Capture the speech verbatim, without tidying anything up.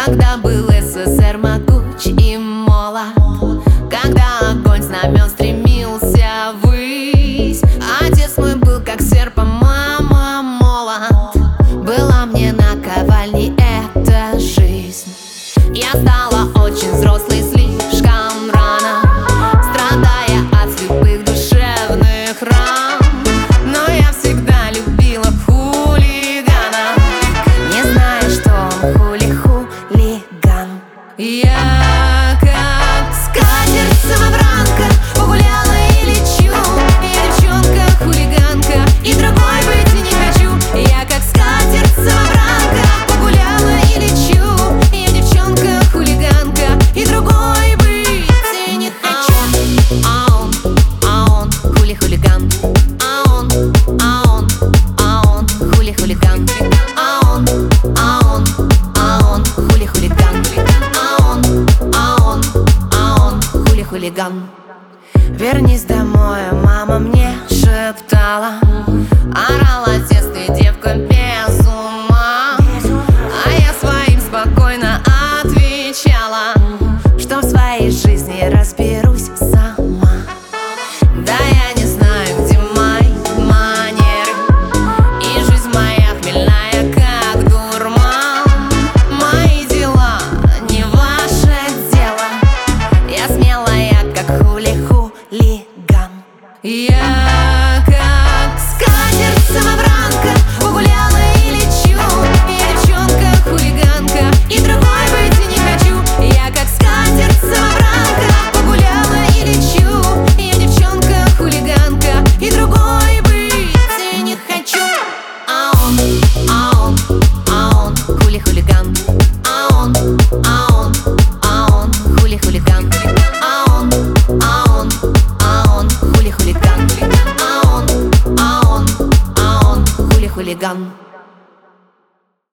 Когда был СССР могуч и молод, когда огонь знамен стремился ввысь, отец мой был как серп, а мама молот. Была мне наковальней эта жизнь. Я стала очень взрослой слишком рано, страдая от слепых душевных ран. Но я всегда любила хулигана, не зная, что он хули-хулиган. Я как скатерть-самобранка погуляла и лечу. Я девчонка-хулиганка и другой быть не хочу. Я как скатерть-самобранка погуляла и лечу. Я девчонка-хулиганка и другой быть не хочу. А он, а он, хули-хулиган. А он, а он, а он, хули-хулиган. А он, а он, а он, хули-хулиган. Хулиган. Вернись домой, мама мне шептала. Орал отец, ты девка без ума. А я своим спокойно отвечала, что в своей жизни разберусь сама. Да я не знаю, где мои манеры, и жизнь моя хмельная, как дурман. Мои дела не ваше дело. Я смелая, как хули-хулиган. Я как скатерть-самобранка погуляла и лечу. Я девчонка-хулиганка и другой быть не хочу. Я как скатерть-самобранка погуляла и лечу. Я девчонка-хулиганка и другой быть не хочу. А он, а он, а он, хули-хулиган. А он, а он, а он, хули-хулиган. А он, а он, а он, хули-хулиган. А он, а он, а он, хули-хулиган.